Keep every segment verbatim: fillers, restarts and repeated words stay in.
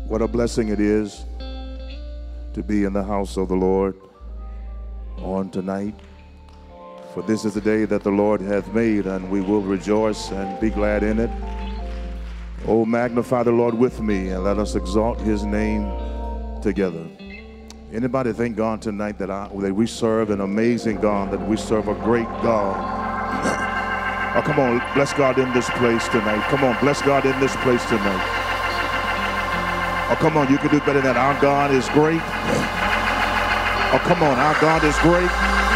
What a blessing it is to be in the house of the Lord on tonight. For this is the day that the Lord hath made, and we will rejoice and be glad in it. Oh, magnify the Lord with me, and let us exalt his name together. Anybody thank God tonight that, I, that we serve an amazing God, that we serve a great God? Oh, come on, bless God in this place tonight. Come on, bless God in this place tonight. Oh, come on, you can do better than that. Our God is great. Oh, come on, our God is great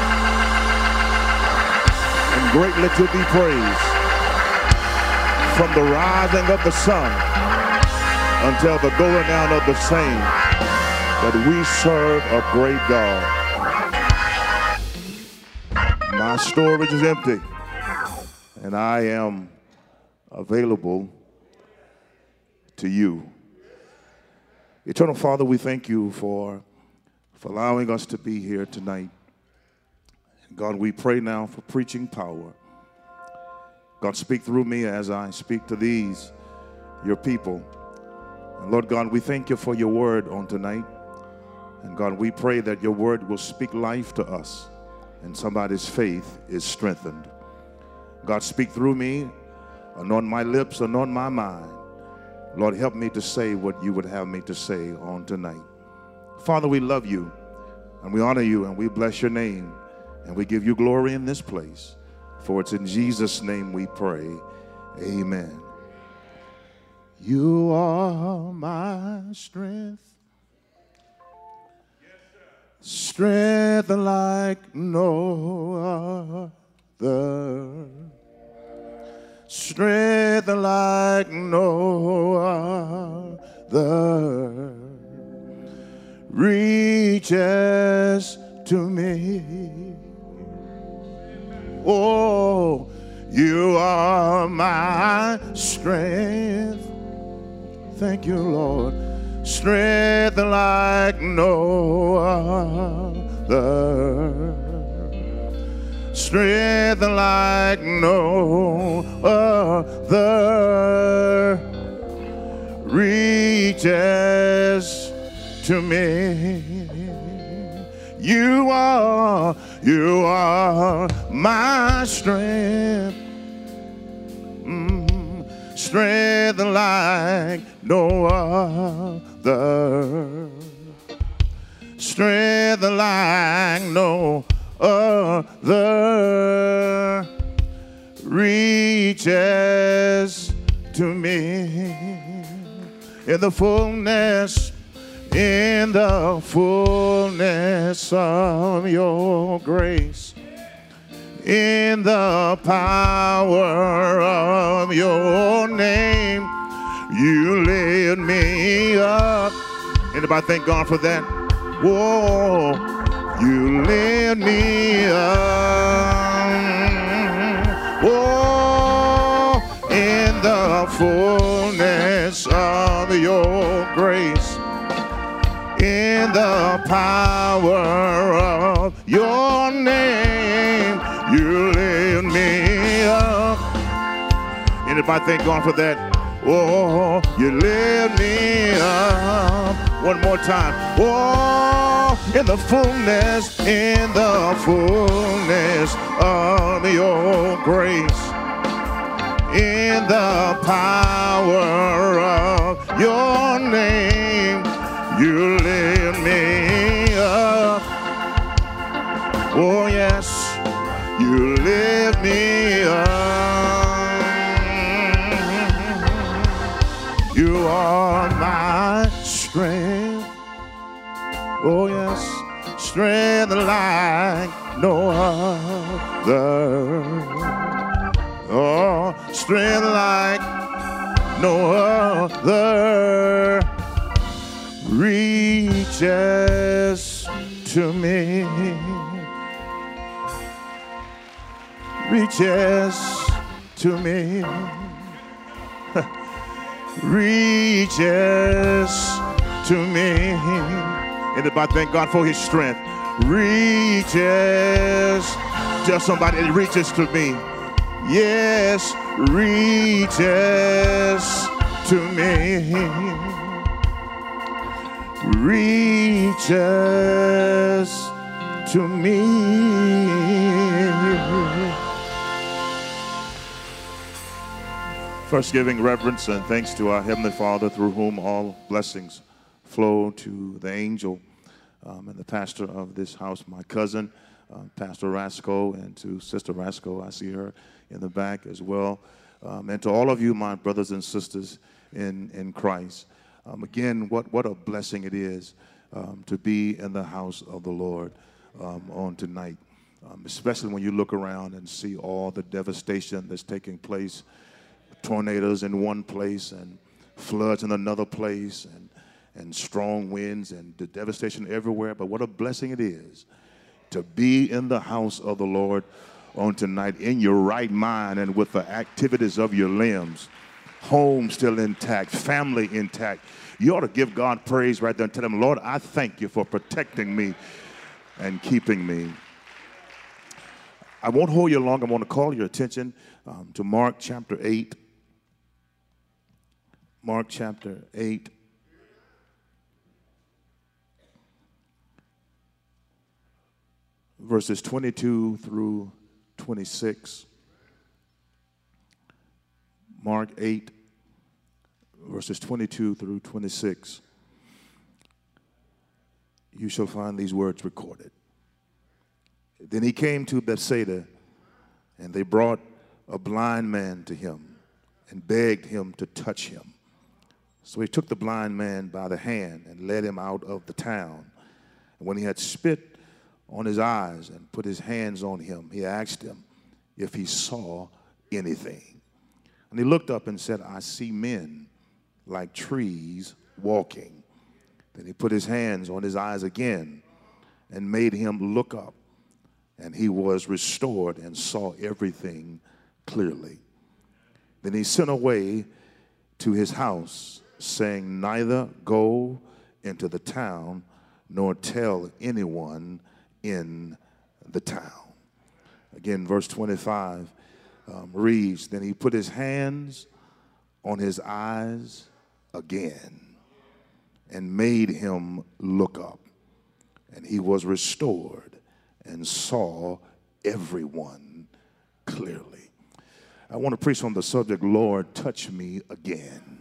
and greatly to be praised. From the rising of the sun until the going down of the same, that we serve a great God. My storage is empty, and I am available to you. Eternal Father, we thank you for, for allowing us to be here tonight. God, we pray now for preaching power. God, speak through me as I speak to these, your people. And Lord God, we thank you for your word on tonight. And God, we pray that your word will speak life to us and somebody's faith is strengthened. God, speak through me, anoint my lips, anoint my mind. Lord, help me to say what you would have me to say on tonight. Father, we love you and we honor you and we bless your name and we give you glory in this place. For it's in Jesus' name we pray. Amen. You are my strength. Strength like no other. Strength like no other reaches to me. Oh, you are my strength. Thank you, Lord. Strength like no other. Strength like no other reaches to me. You are, you are my strength. Mm, strength like no other. Strength like no other reaches to me. In the fullness, in the fullness of your grace, in the power of your name, you lift me up. Anybody thank God for that? Whoa, you lift me up. Whoa, in the fullness of your grace, in the power of your name, you lift me up. Anybody thank God for that? Oh, you lift me up. One more time. Oh, in the fullness, in the fullness of your grace, in the power of your name, you lift me up. Oh yes, you lift me up. You are my strength. Oh yes, strength like no other. Oh, strength like no other reaches to me. Reaches to me. Reaches to me. Anybody thank God for his strength? Reaches. Tell somebody it reaches to me. Yes, reaches to me. reaches to me. First, giving reverence and thanks to our Heavenly Father, through whom all blessings flow, to the angel um, and the pastor of this house, my cousin, uh, Pastor Rasco, and to Sister Rasco. I see her in the back as well. Um, and to all of you, my brothers and sisters in, in Christ. Um, again, what, what a blessing it is um, to be in the house of the Lord um, on tonight, um, especially when you look around and see all the devastation that's taking place. Tornadoes in one place and floods in another place, and, and strong winds and the devastation everywhere. But what a blessing it is to be in the house of the Lord on tonight, in your right mind and with the activities of your limbs, home still intact, family intact. You ought to give God praise right there and tell him, Lord, I thank you for protecting me and keeping me. I won't hold you long. I want to call your attention um, to Mark chapter eight. Mark chapter eight. Verses twenty-two through twenty-six. Mark eight, verses twenty-two through twenty-six. You shall find these words recorded. Then he came to Bethsaida, and they brought a blind man to him and begged him to touch him. So he took the blind man by the hand and led him out of the town. And when he had spit on his eyes and put his hands on him, he asked him if he saw anything. And he looked up and said, I see men like trees walking. Then he put his hands on his eyes again and made him look up. And he was restored and saw everything clearly. Then he sent away to his house, saying, neither go into the town nor tell anyone in the town. Again, verse twenty-five um, reads, then he put his hands on his eyes again and made him look up. And he was restored and saw everyone clearly. I want to preach on the subject, Lord, touch me again.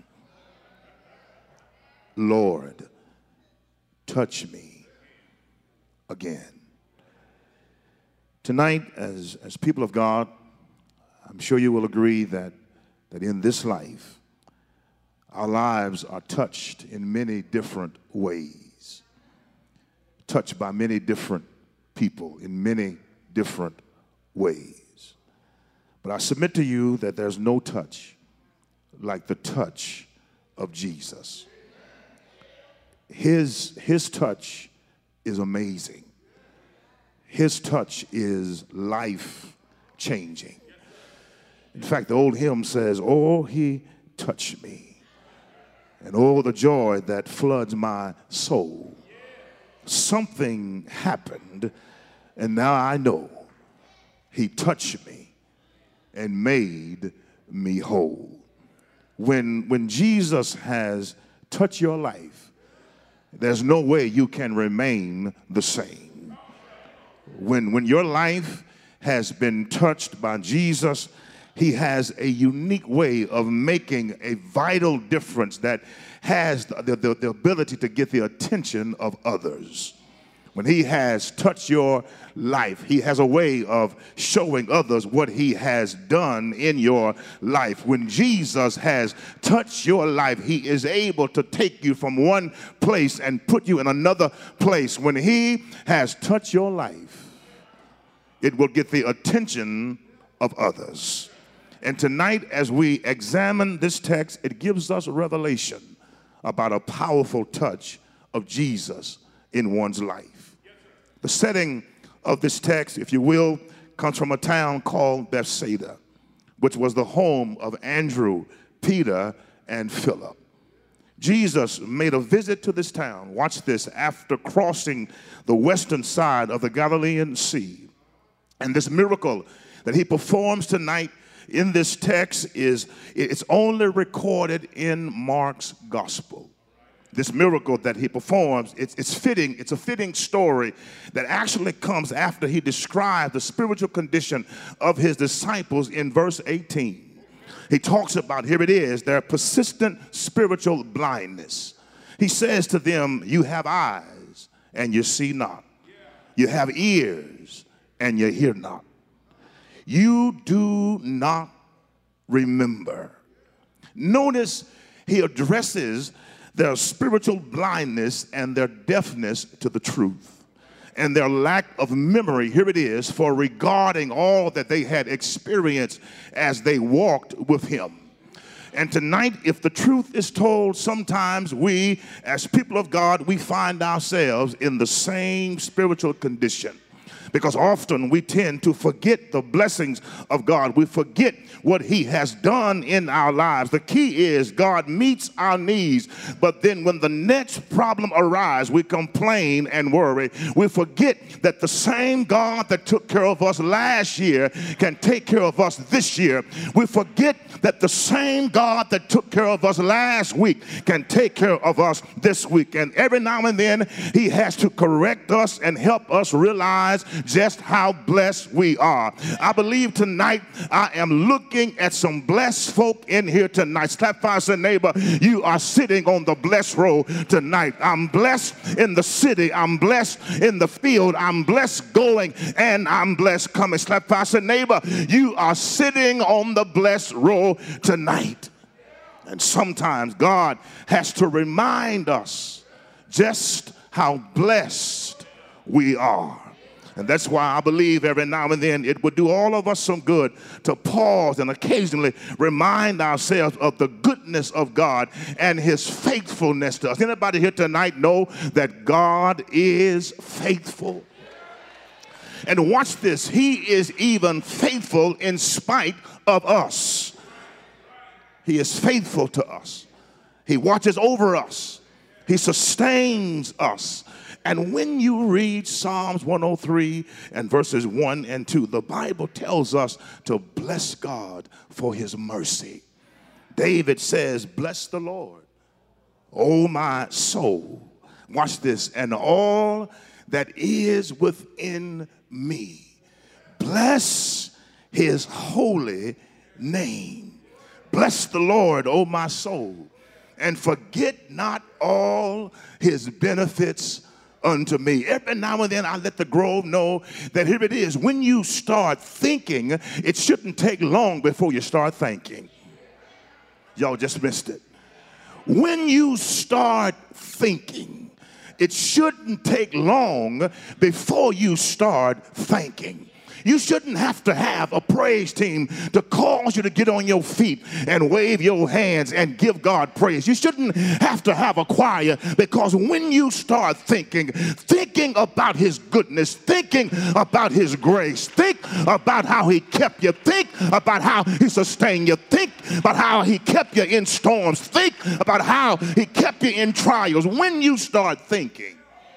Lord, touch me again. Tonight, as, as people of God, I'm sure you will agree that, that in this life, our lives are touched in many different ways, touched by many different people in many different ways. But I submit to you that there's no touch like the touch of Jesus. His, his touch is amazing. His touch is life-changing. In fact, the old hymn says, oh, he touched me, and oh, the joy that floods my soul. Something happened, and now I know he touched me and made me whole. When, when Jesus has touched your life, there's no way you can remain the same. When, when your life has been touched by Jesus, he has a unique way of making a vital difference that has the, the, the ability to get the attention of others. When he has touched your life, he has a way of showing others what he has done in your life. When Jesus has touched your life, he is able to take you from one place and put you in another place. When he has touched your life, it will get the attention of others. And tonight, as we examine this text, it gives us revelation about a powerful touch of Jesus in one's life. The setting of this text, if you will, comes from a town called Bethsaida, which was the home of Andrew, Peter, and Philip. Jesus made a visit to this town, watch this, after crossing the western side of the Galilean Sea. And this miracle that he performs tonight in this text is, it's only recorded in Mark's gospel. this miracle that he performs, it's, it's fitting, it's a fitting story that actually comes after he described the spiritual condition of his disciples in verse eighteen. He talks about, here it is, their persistent spiritual blindness. He says to them, you have eyes and you see not. You have ears and you hear not. You do not remember. Notice he addresses their spiritual blindness and their deafness to the truth and their lack of memory, here it is, for regarding all that they had experienced as they walked with him. And tonight, if the truth is told, sometimes we, as people of God, we find ourselves in the same spiritual condition. Because often we tend to forget the blessings of God. We forget what he has done in our lives. The key is God meets our needs, but then when the next problem arises, we complain and worry. We forget that the same God that took care of us last year can take care of us this year. We forget that the same God that took care of us last week can take care of us this week. And every now and then he has to correct us and help us realize just how blessed we are. I believe tonight I am looking at some blessed folk in here tonight. Slap five, say, neighbor, you are sitting on the blessed row tonight. I'm blessed in the city. I'm blessed in the field. I'm blessed going and I'm blessed coming. Slap five, say, neighbor, you are sitting on the blessed row tonight. And sometimes God has to remind us just how blessed we are. And that's why I believe every now and then it would do all of us some good to pause and occasionally remind ourselves of the goodness of God and his faithfulness to us. Anybody here tonight know that God is faithful? And watch this. He is even faithful in spite of us. He is faithful to us. He watches over us. He sustains us. And when you read Psalms one oh three and verses one and two, the Bible tells us to bless God for his mercy. David says, bless the Lord, O my soul. Watch this. And all that is within me, bless his holy name. Bless the Lord, O my soul, and forget not all his benefits unto me. Every now and then I let the Grove know that here it is. When you start thinking, it shouldn't take long before you start thanking. Y'all just missed it. When you start thinking, it shouldn't take long before you start thanking. You shouldn't have to have a praise team to cause you to get on your feet and wave your hands and give God praise. You shouldn't have to have a choir, because when you start thinking, thinking about his goodness, thinking about his grace, think about how he kept you, think about how he sustained you, think about how he kept you in storms, think about how he kept you in trials. When you start thinking,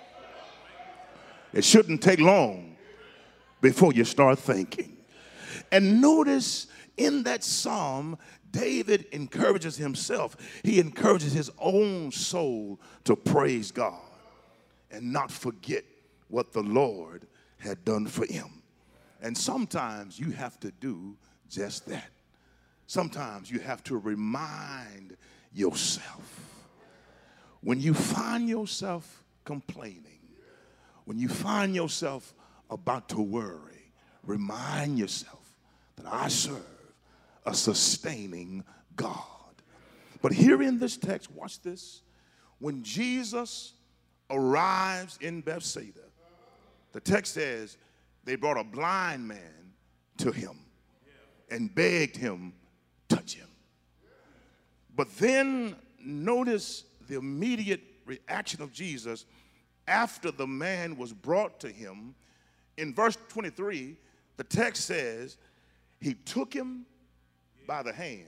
it shouldn't take long before you start thinking. And notice in that psalm, David encourages himself. He encourages his own soul to praise God and not forget what the Lord had done for him. And sometimes you have to do just that. Sometimes you have to remind yourself. When you find yourself complaining, when you find yourself about to worry, remind yourself that I serve a sustaining God. But here in this text, watch this. When Jesus arrives in Bethsaida, the text says they brought a blind man to him and begged him, touch him. But then notice the immediate reaction of Jesus after the man was brought to him. In verse twenty-three, the text says, he took him by the hand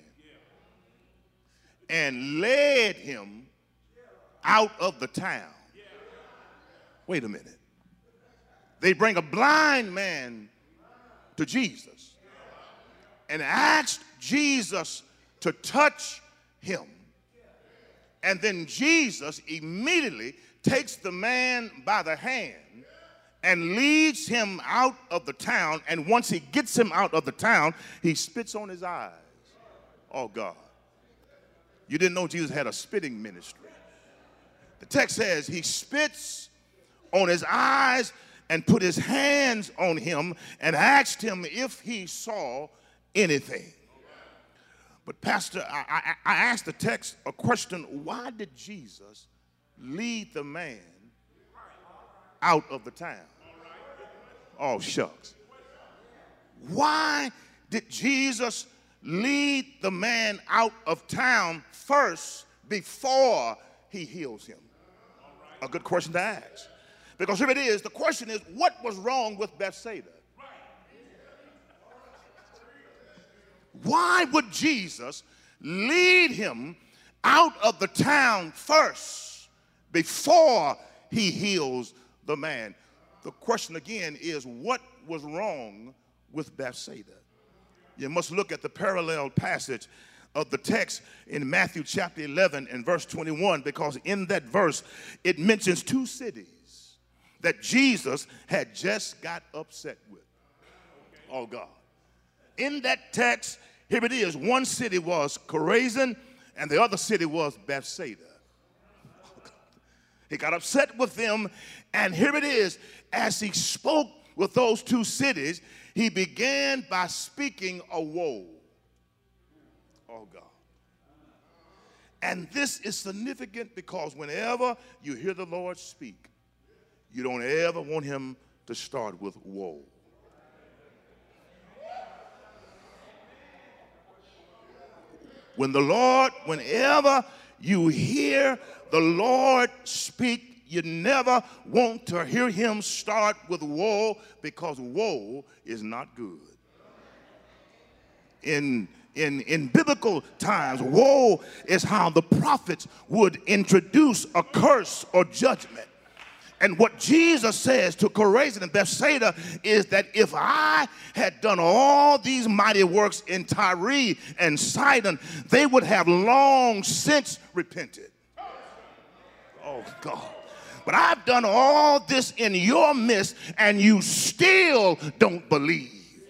and led him out of the town. Wait a minute. They bring a blind man to Jesus and asked Jesus to touch him. And then Jesus immediately takes the man by the hand and leads him out of the town. And once he gets him out of the town, he spits on his eyes. Oh, God. You didn't know Jesus had a spitting ministry. The text says he spits on his eyes and put his hands on him and asked him if he saw anything. But Pastor, I, I, I asked the text a question. Why did Jesus lead the man out of the town? Oh, shucks. Why did Jesus lead the man out of town first before he heals him? A good question to ask. Because here it is. The question is, what was wrong with Bethsaida? Why would Jesus lead him out of the town first before he heals the man? The question again is, what was wrong with Bethsaida? You must look at the parallel passage of the text in Matthew chapter eleven and verse twenty-one, because in that verse it mentions two cities that Jesus had just got upset with. Oh, God. In that text, here it is. One city was Chorazin and the other city was Bethsaida. He got upset with them, and here it is. As he spoke with those two cities, he began by speaking a woe. Oh, God. And this is significant because whenever you hear the Lord speak, you don't ever want him to start with woe. When the Lord, whenever you hear the Lord speak, you never want to hear him start with woe, because woe is not good. In, in, in biblical times, woe is how the prophets would introduce a curse or judgment. And what Jesus says to Chorazin and Bethsaida is that if I had done all these mighty works in Tyre and Sidon, they would have long since repented. Oh, God. But I've done all this in your midst, and you still don't believe.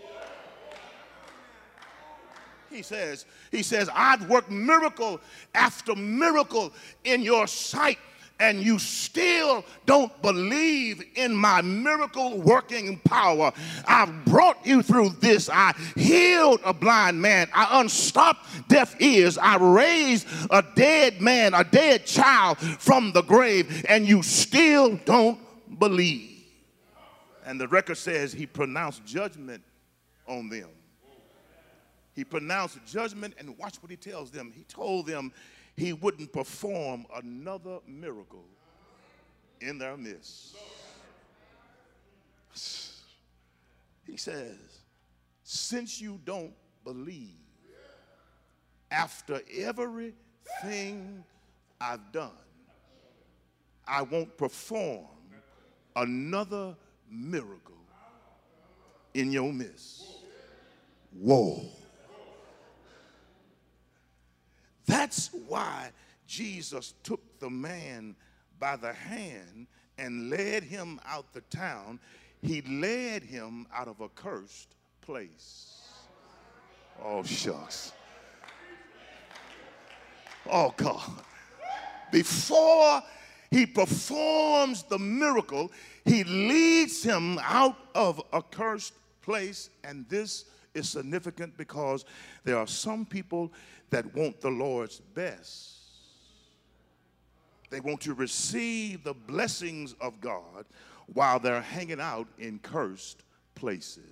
He says, he says, I've worked miracle after miracle in your sight, and you still don't believe in my miracle working power. I've brought you through this. I healed a blind man. I unstopped deaf ears. I raised a dead man, a dead child from the grave, and you still don't believe. And the record says he pronounced judgment on them. He pronounced judgment, and watch what he tells them. He told them he wouldn't perform another miracle in their midst. He says, since you don't believe, after everything I've done, I won't perform another miracle in your midst. Whoa. That's why Jesus took the man by the hand and led him out the town. He led him out of a cursed place. Oh, shucks. Oh, God. Before he performs the miracle, he leads him out of a cursed place. And this is significant because there are some people that want the Lord's best. They want to receive the blessings of God while they're hanging out in cursed places.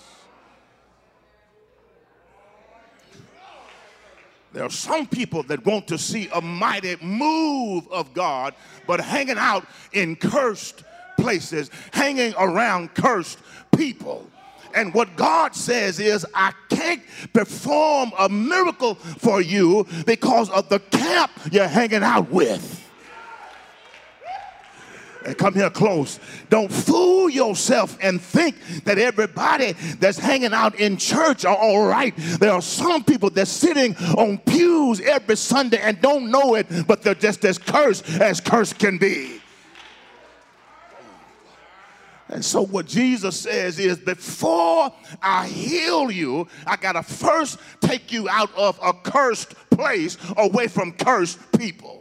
There are some people that want to see a mighty move of God, but hanging out in cursed places, hanging around cursed people. And what God says is, I can't perform a miracle for you because of the camp you're hanging out with. Come here close. Don't fool yourself and think that everybody that's hanging out in church are all right. There are some people that's sitting on pews every Sunday and don't know it, but they're just as cursed as cursed can be. And so what Jesus says is, before I heal you, I got to first take you out of a cursed place, away from cursed people.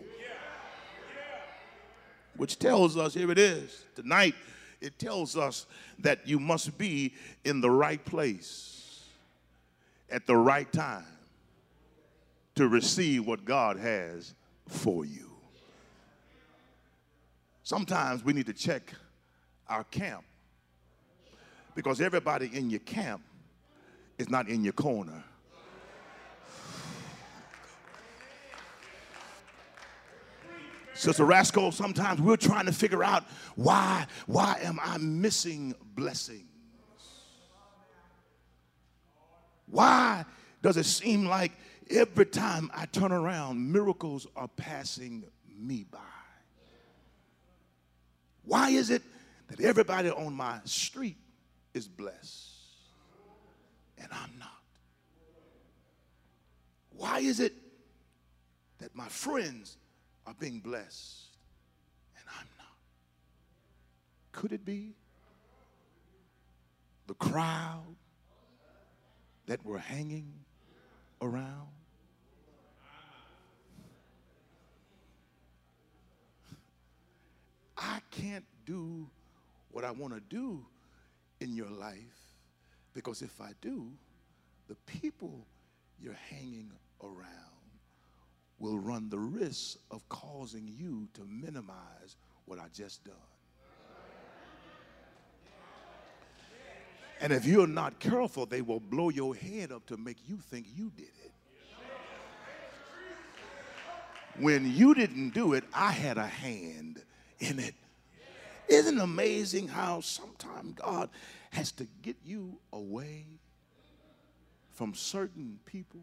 Which tells us, here it is, tonight, it tells us that you must be in the right place at the right time to receive what God has for you. Sometimes we need to check our camp, because everybody in your camp is not in your corner. Sister Rascal, sometimes we're trying to figure out why, why am I missing blessings? Why does it seem like every time I turn around, miracles are passing me by? Why is it that everybody on my street is blessed and I'm not? Why is it that my friends are being blessed and I'm not? Could it be the crowd that we're hanging around? I can't do what I want to do in your life, because if I do, the people you're hanging around will run the risk of causing you to minimize what I just done. And if you're not careful, they will blow your head up to make you think you did it. When you didn't do it, I had a hand in it. Isn't it amazing how sometimes God has to get you away from certain people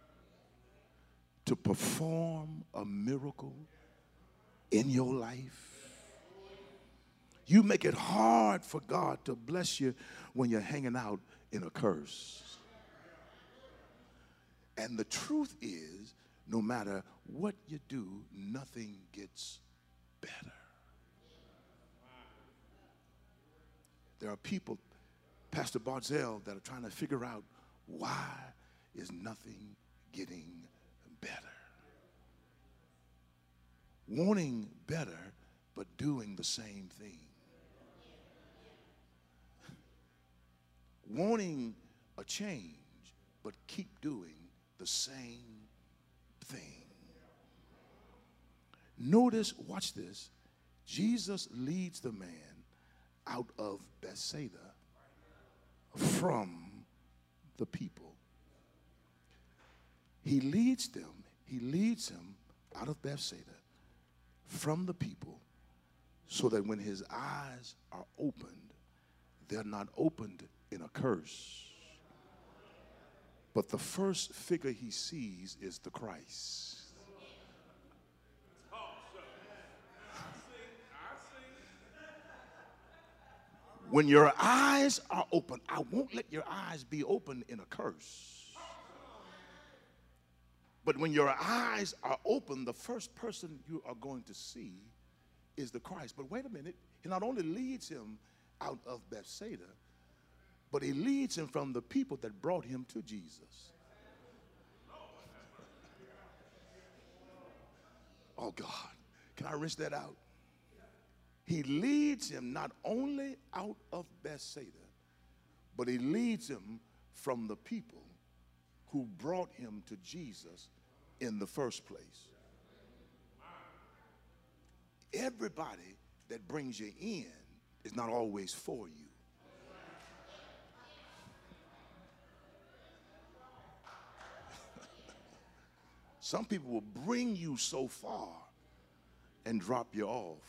to perform a miracle in your life? You make it hard for God to bless you when you're hanging out in a curse. And the truth is, no matter what you do, nothing gets better. There are people, Pastor Barzell, that are trying to figure out, why is nothing getting better? Wanting better, but doing the same thing. Wanting a change, but keep doing the same thing. Notice, watch this. Jesus leads the man out of Bethsaida from the people. He leads them, he leads him out of Bethsaida from the people, so that when his eyes are opened, they're not opened in a curse. But the first figure he sees is the Christ. When your eyes are open, I won't let your eyes be open in a curse. But when your eyes are open, the first person you are going to see is the Christ. But wait a minute, he not only leads him out of Bethsaida, but he leads him from the people that brought him to Jesus. Oh God, can I rinse that out? He leads him not only out of Bethsaida, but he leads him from the people who brought him to Jesus in the first place. Everybody that brings you in is not always for you. Some people will bring you so far and drop you off.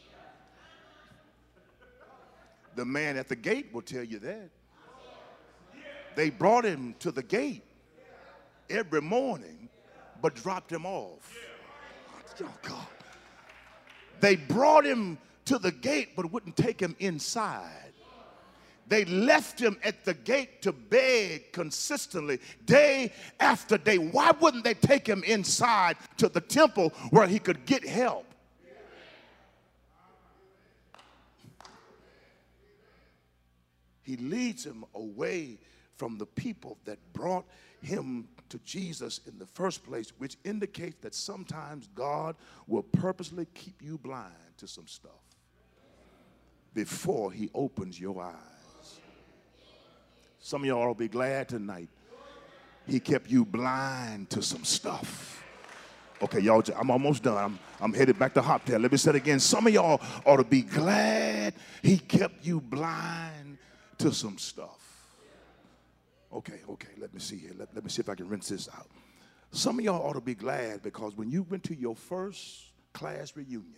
The man at the gate will tell you that. They brought him to the gate every morning, but dropped him off. Oh, God. They brought him to the gate but wouldn't take him inside. They left him at the gate to beg consistently, day after day. Why wouldn't they take him inside to the temple where he could get help? He leads him away from the people that brought him to Jesus in the first place, which indicates that sometimes God will purposely keep you blind to some stuff before he opens your eyes. Some of y'all will be glad tonight he kept you blind to some stuff. Okay, y'all, I'm almost done. I'm, I'm headed back to Hoptail. Let me say it again. Some of y'all ought to be glad he kept you blind to some stuff. Okay, okay, let me see here. Let, let me see if I can rinse this out. Some of y'all ought to be glad because when you went to your first class reunion,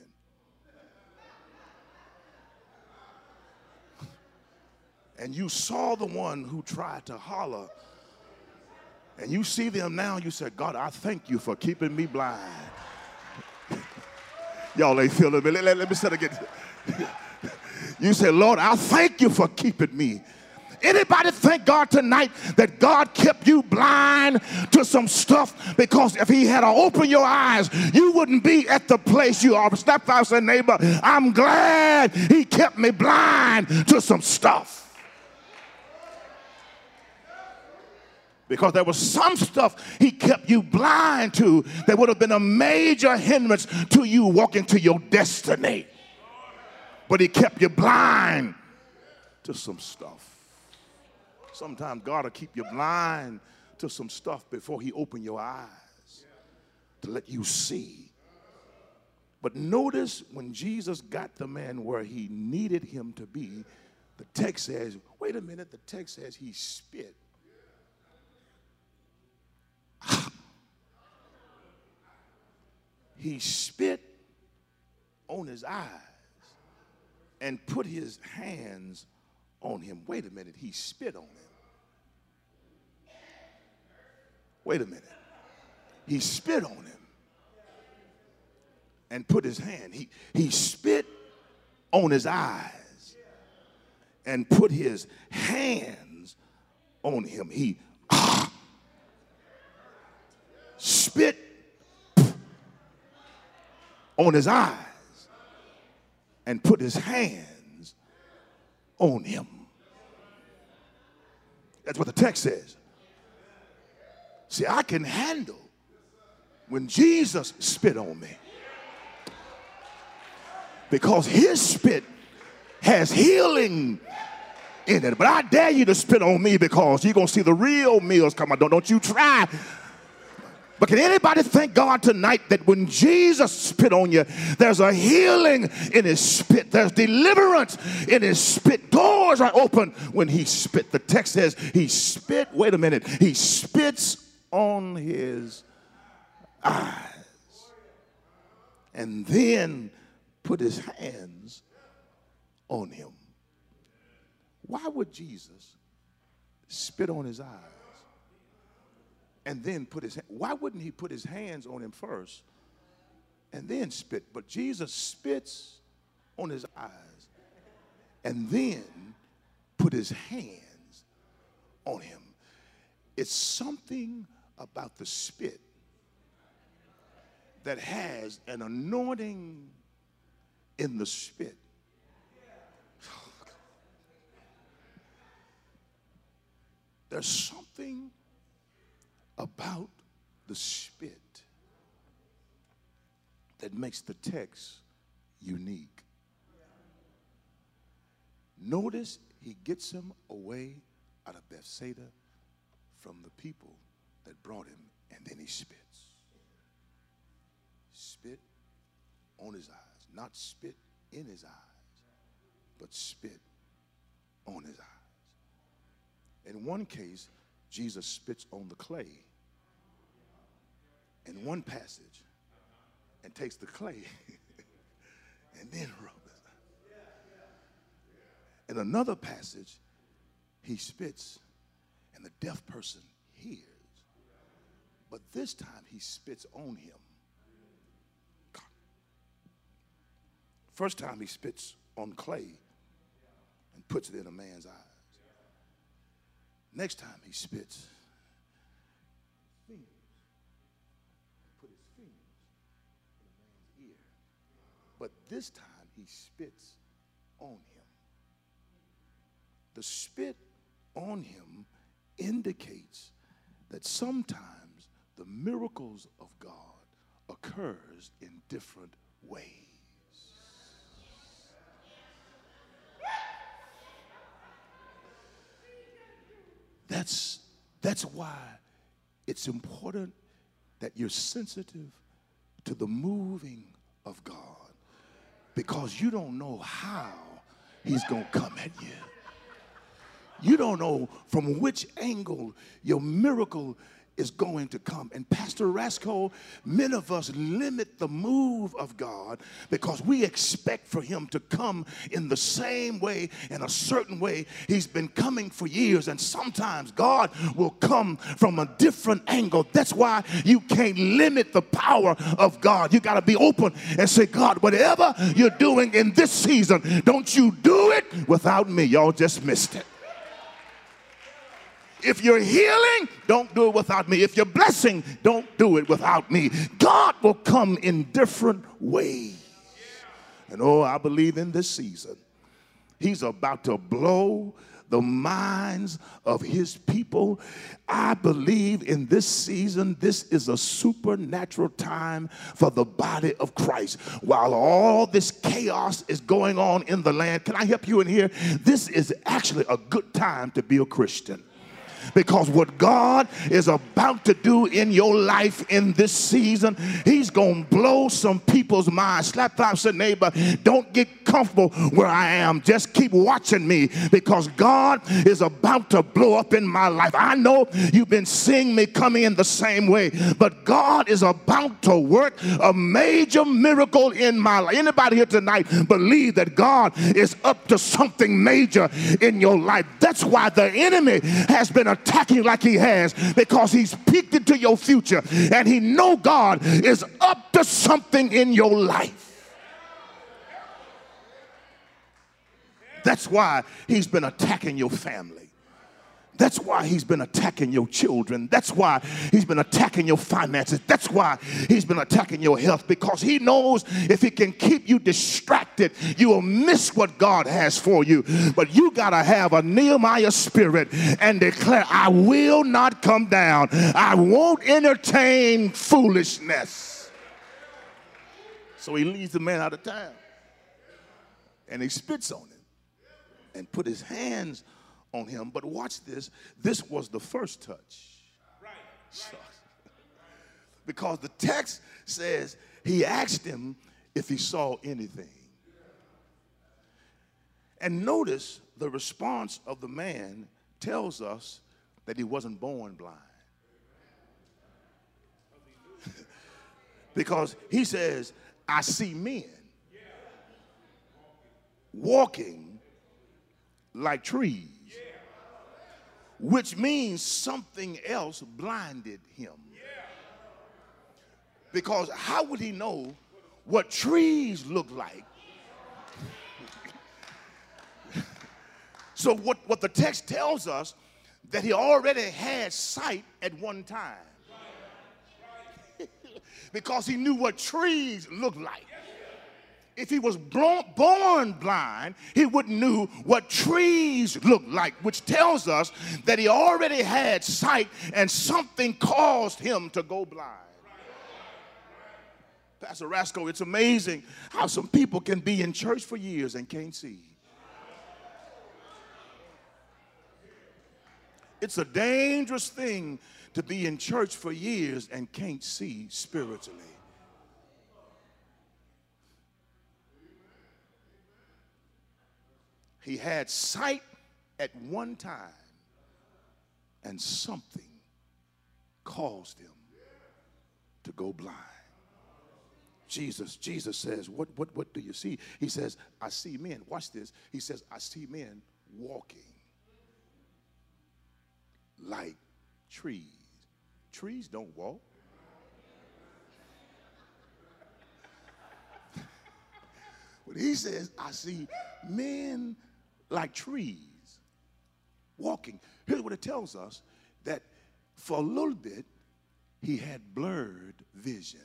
and you saw the one who tried to holler, and you see them now, you said, God, I thank you for keeping me blind. Y'all ain't feeling me. Let, let, let me say it again. You said, Lord, I thank you for keeping me. Anybody thank God tonight that God kept you blind to some stuff? Because if he had to open your eyes, you wouldn't be at the place you are. Step out and say, neighbor, I'm glad he kept me blind to some stuff. Because there was some stuff he kept you blind to that would have been a major hindrance to you walking to your destiny. But he kept you blind to some stuff. Sometimes God will keep you blind to some stuff before he open your eyes to let you see. But notice when Jesus got the man where he needed him to be, the text says, wait a minute, the text says he spit. He spit on his eyes and put his hands on him. Wait a minute, he spit on him. Wait a minute. He spit on him and put his hand. He, he spit on his eyes and put his hands on him. He ah, spit on his eyes and put his hands on him. That's what the text says. See, I can handle when Jesus spit on me, because his spit has healing in it. But I dare you to spit on me, because you're going to see the real meals come out. Don't, don't you try. But can anybody thank God tonight that when Jesus spit on you, there's a healing in his spit. There's deliverance in his spit. Doors are open when he spit. The text says he spit. Wait a minute. He spits on his eyes and then put his hands on him. Why would Jesus spit on his eyes and then put his, why wouldn't he put his hands on him first and then spit? But Jesus spits on his eyes and then put his hands on him. It's something about the spit that has an anointing in the spit. There's something about the spit that makes the text unique. Notice he gets him away out of Bethsaida from the people that brought him, and then he spits. Spit on his eyes. Not spit in his eyes, but spit on his eyes. In one case, Jesus spits on the clay in one passage and takes the clay and then rubs it. In another passage, he spits and the deaf person hears. But this time he spits on him. First time he spits on clay and puts it in a man's eyes. Next time he spits, fingers, put his fingers in a man's ear. But this time he spits on him. The spit on him indicates that sometimes the miracles of God occurs in different ways. That's, that's why it's important that you're sensitive to the moving of God, because you don't know how he's going to come at you. You don't know from which angle your miracle is going to come. And Pastor Rasco, many of us limit the move of God because we expect for him to come in the same way, in a certain way. He's been coming for years, and sometimes God will come from a different angle. That's why you can't limit the power of God. You got to be open and say, God, whatever you're doing in this season, don't you do it without me. Y'all just missed it. If you're healing, don't do it without me. If you're blessing, don't do it without me. God will come in different ways. And oh, I believe in this season, he's about to blow the minds of his people. I believe in this season, this is a supernatural time for the body of Christ. While all this chaos is going on in the land, can I help you in here? This is actually a good time to be a Christian. Because what God is about to do in your life in this season, he's going to blow some people's minds. Slap five, say, neighbor, don't get comfortable where I am. Just keep watching me, because God is about to blow up in my life. I know you've been seeing me coming in the same way, but God is about to work a major miracle in my life. Anybody here tonight believe that God is up to something major in your life? That's why the enemy has been attacking like he has, because he's peeked into your future and he know God is up to something in your life. That's why he's been attacking your family. That's why he's been attacking your children. That's why he's been attacking your finances. That's why he's been attacking your health, because he knows if he can keep you distracted, you will miss what God has for you. But you got to have a Nehemiah spirit and declare, I will not come down. I won't entertain foolishness. So he leads the man out of town, and he spits on him and put his hands on him. But watch this. This was the first touch. Right. Right. Because the text says he asked him if he saw anything. And notice the response of the man tells us that he wasn't born blind. Because he says, I see men walking like trees. Which means something else blinded him. Because how would he know what trees look like? So what, what the text tells us, that he already had sight at one time. Because he knew what trees looked like. If he was born blind, he wouldn't know what trees looked like, which tells us that he already had sight and something caused him to go blind. Pastor Rasco, it's amazing how some people can be in church for years and can't see. It's a dangerous thing to be in church for years and can't see spiritually. He had sight at one time, and something caused him to go blind. Jesus, Jesus says, what, what, what do you see? He says, I see men. Watch this. He says, I see men walking like trees. Trees don't walk. He says, I see men like trees walking. Here's what it tells us, that for a little bit, he had blurred vision.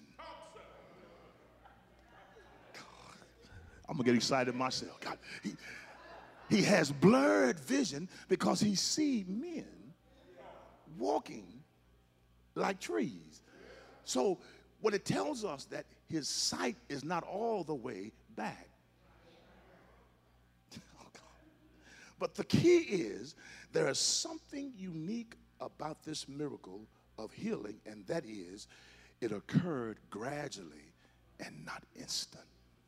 God, I'm going to get excited myself. God, he, he has blurred vision because he sees men walking like trees. So what it tells us, that his sight is not all the way back. Oh God. But the key is, there is something unique about this miracle of healing, and that is, it occurred gradually and not instant.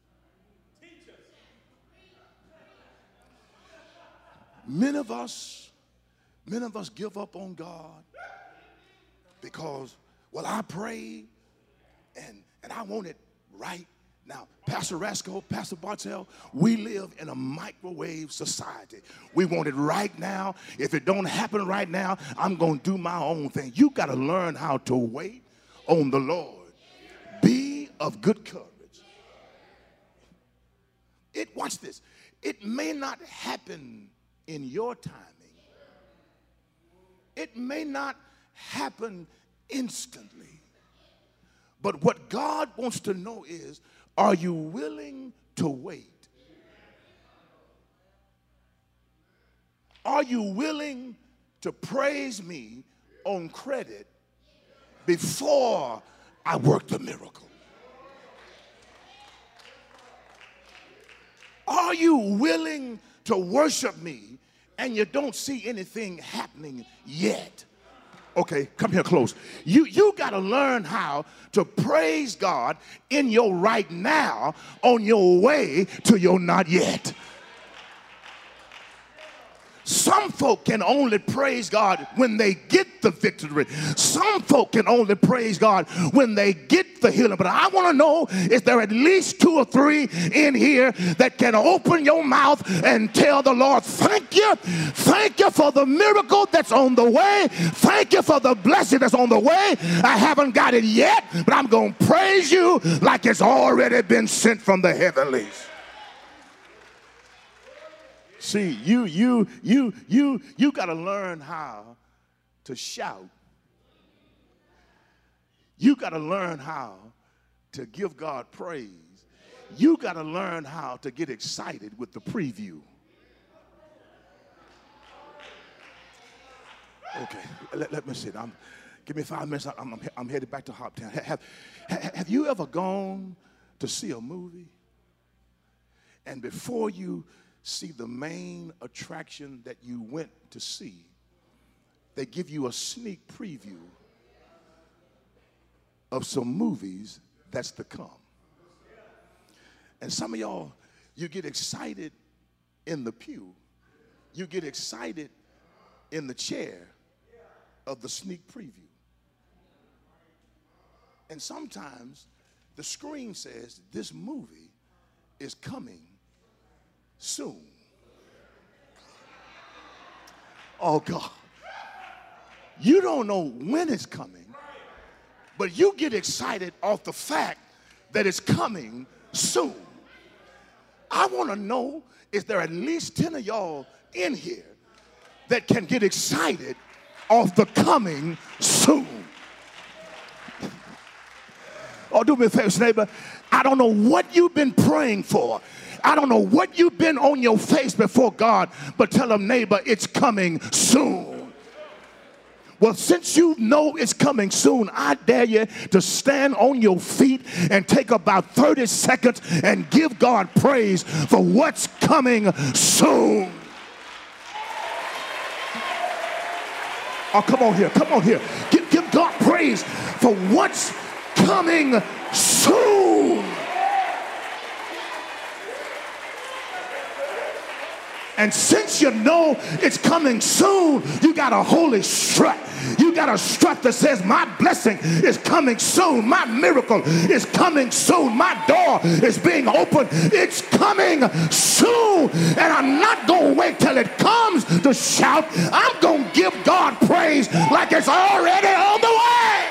Many of us, many of us give up on God because, well, I prayed and, and I want it right now. Pastor Rasco, Pastor Bartell, we live in a microwave society. We want it right now. If it don't happen right now, I'm going to do my own thing. You got to learn how to wait on the Lord. Be of good courage. It, watch this. It may not happen in your timing. It may not happen instantly. But what God wants to know is, are you willing to wait? Are you willing to praise me on credit before I work the miracle? Are you willing to worship me and you don't see anything happening yet? Okay, come here close. You, you got to learn how to praise God in your right now on your way to your not yet. Some folk can only praise God when they get the victory. Some folk can only praise God when they get the healing. But I want to know, is there at least two or three in here that can open your mouth and tell the Lord, thank you. Thank you for the miracle that's on the way. Thank you for the blessing that's on the way. I haven't got it yet, but I'm going to praise you like it's already been sent from the heavenlies. See, you, you, you, you, you got to learn how to shout. You got to learn how to give God praise. You got to learn how to get excited with the preview. Okay, let, let me sit. I'm, give me five minutes. I'm, I'm, I'm headed back to Hoptown. Have, have, have you ever gone to see a movie, and before you see the main attraction that you went to see, they give you a sneak preview of some movies that's to come? And some of y'all, you get excited in the pew. You get excited in the chair of the sneak preview. And sometimes the screen says this movie is coming soon. Oh God. You don't know when it's coming, but you get excited off the fact that it's coming soon. I want to know, is there at least ten of y'all in here that can get excited off the coming soon? Oh, do me a favor, neighbor. I don't know what you've been praying for. I don't know what you've been on your face before God, but tell them, neighbor, it's coming soon. Well, since you know it's coming soon, I dare you to stand on your feet and take about thirty seconds and give God praise for what's coming soon. Oh, come on here, come on here. Give, give God praise for what's coming soon. And since you know it's coming soon, you got a holy strut. You got a strut that says, my blessing is coming soon. My miracle is coming soon. My door is being opened. It's coming soon. And I'm not going to wait till it comes to shout. I'm going to give God praise like it's already on the way.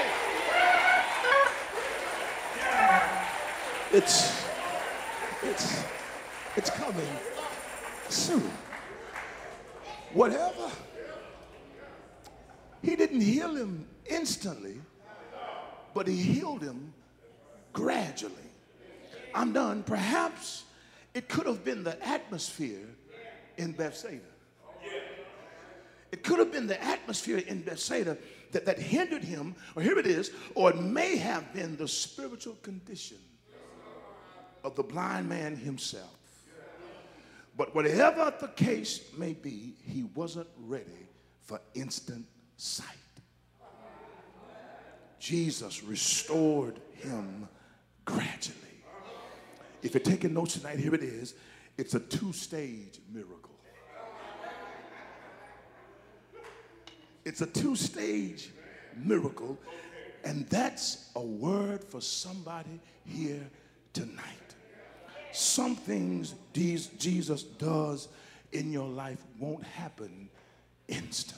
It's, it's, It's coming soon. Whatever. He didn't heal him instantly, but he healed him gradually. I'm done. Perhaps it could have been the atmosphere in Bethsaida. It could have been the atmosphere in Bethsaida that, that hindered him, or here it is, or it may have been the spiritual condition of the blind man himself. But whatever the case may be, he wasn't ready for instant sight. Jesus restored him gradually. If you're taking notes tonight, here it is. It's a two-stage miracle. It's a two-stage miracle, and that's a word for somebody here tonight. Some things Jesus does in your life won't happen instantly.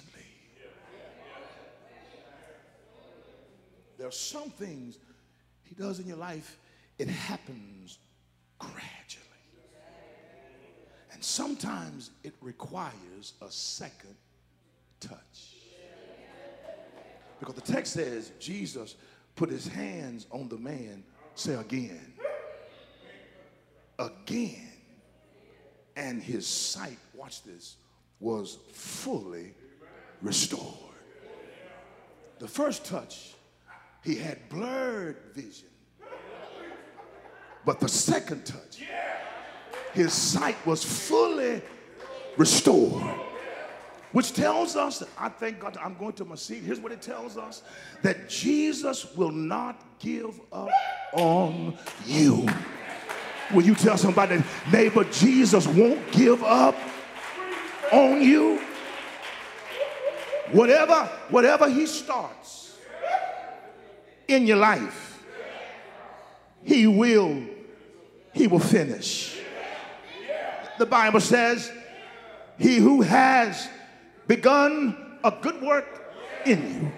There are some things he does in your life, it happens gradually. And sometimes it requires a second touch. Because the text says Jesus put his hands on the man, say again, again, and his sight, watch this, was fully restored. The first touch, he had blurred vision. But the second touch, his sight was fully restored. Which tells us, that I thank God, I'm going to my seat. Here's what it tells us, that Jesus will not give up on you. Will you tell somebody, neighbor, Jesus won't give up on you? Whatever, whatever he starts in your life, he will, he will finish. The Bible says, he who has begun a good work in you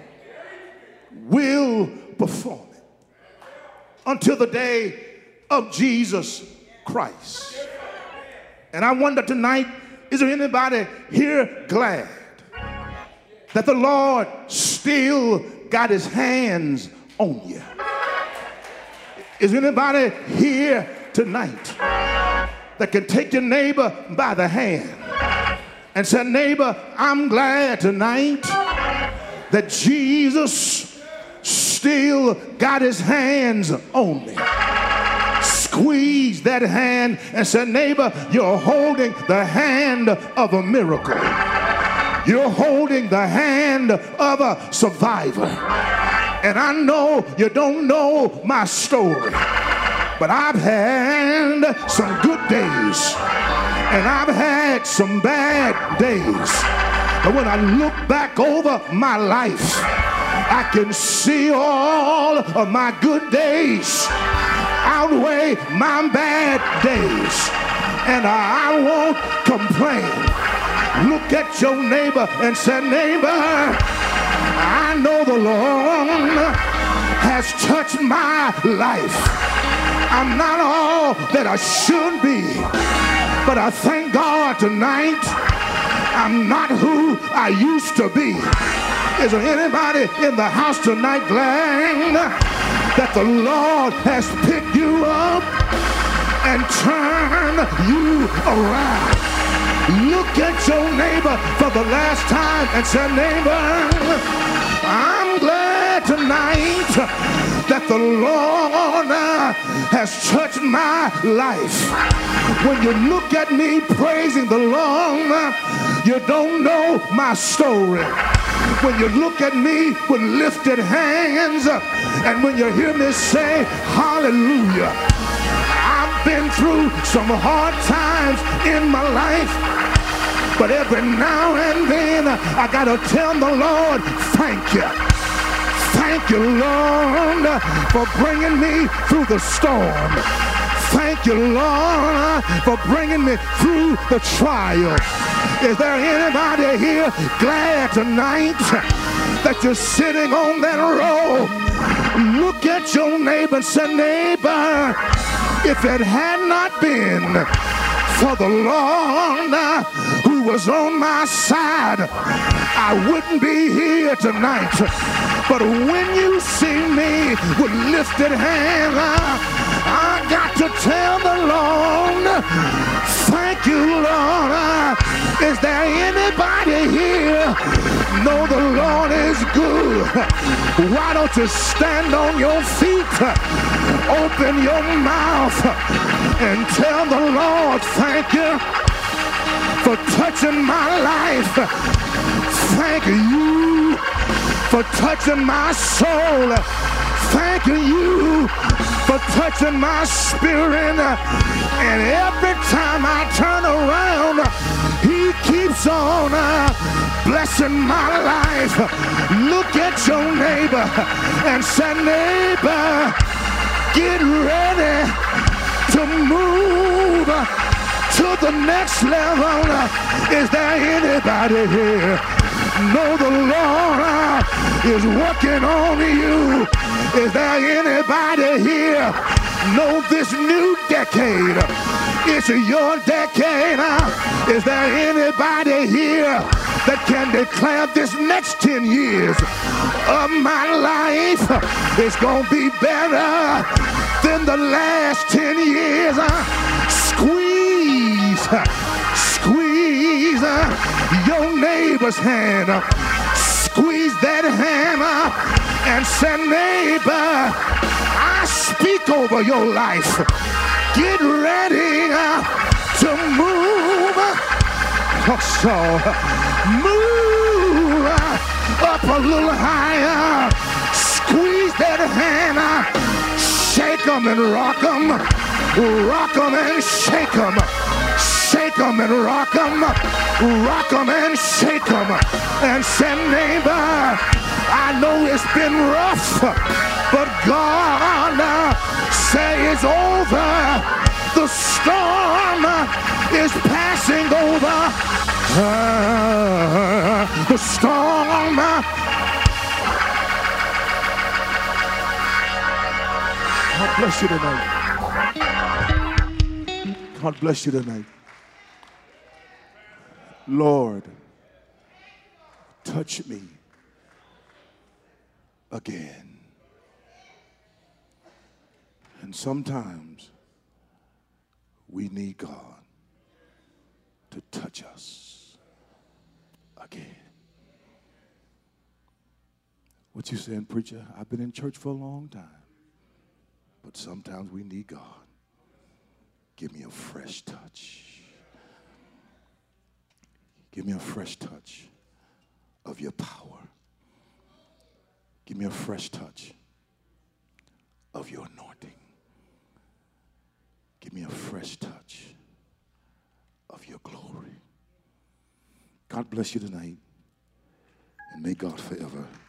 will perform it until the day of Jesus Christ. And I wonder tonight, is there anybody here glad that the Lord still got his hands on you? Is there anybody here tonight that can take your neighbor by the hand and say, neighbor, I'm glad tonight that Jesus still got his hands on me. Squeeze that hand and say, neighbor, you're holding the hand of a miracle. You're holding the hand of a survivor. And I know you don't know my story, but I've had some good days and I've had some bad days. But when I look back over my life, I can see all of my good days outweigh my bad days, and I won't complain. Look at your neighbor and say, neighbor, I know the Lord has touched my life. I'm not all that I should be, but I thank God tonight I'm not who I used to be. Is there anybody in the house tonight glad that the Lord has picked you up and turned you around? Look at your neighbor for the last time and say, neighbor, I'm glad tonight that the Lord has touched my life. When you look at me praising the Lord, you don't know my story. When you look at me with lifted hands, and when you hear me say hallelujah, I've been through some hard times in my life, but every now and then I gotta tell the Lord, thank you. Thank you, Lord, for bringing me through the storm. Thank you, Lord, for bringing me through the trial. Is there anybody here glad tonight that you're sitting on that row? Look at your neighbor and say, neighbor, if it had not been for the Lord uh, who was on my side, I wouldn't be here tonight. But when you see me with lifted hands, uh, I got to tell the Lord, thank you, Lord. Uh, is there anybody here know the Lord is good? Why don't you stand on your feet, open your mouth, and tell the Lord, thank you for touching my life. Thank you for touching my soul. Thank you for touching my spirit. And every time I turn around, he keeps on uh, blessing my life. Look at your neighbor and say, neighbor, get ready to move to the next level. Is there anybody here know the Lord uh, is working on you? Is there anybody here know this new decade is your decade? Uh, is there anybody here that can declare this next ten years of my life is gonna be better than the last ten years? Uh, squeeze, squeeze uh, your neighbor's hand. Uh, squeeze that hand up and say, neighbor, I speak over your life. Get ready uh, to move. So move uh, up a little higher. Squeeze that hand uh, shake 'em and rock 'em, rock 'em and shake 'em, shake 'em and rock 'em, rock 'em and shake 'em, and say, neighbor, I know it's been rough, but God uh, say it's over. The storm uh, is passing over. Uh, the storm. Uh, God bless you tonight. God bless you tonight. Lord, touch me again. And sometimes we need God to touch us again. What you saying, preacher? I've been in church for a long time, but sometimes we need God. Give me a fresh touch. Give me a fresh touch of your power. Give me a fresh touch of your anointing. Give me a fresh touch of your glory. God bless you tonight, and may God forever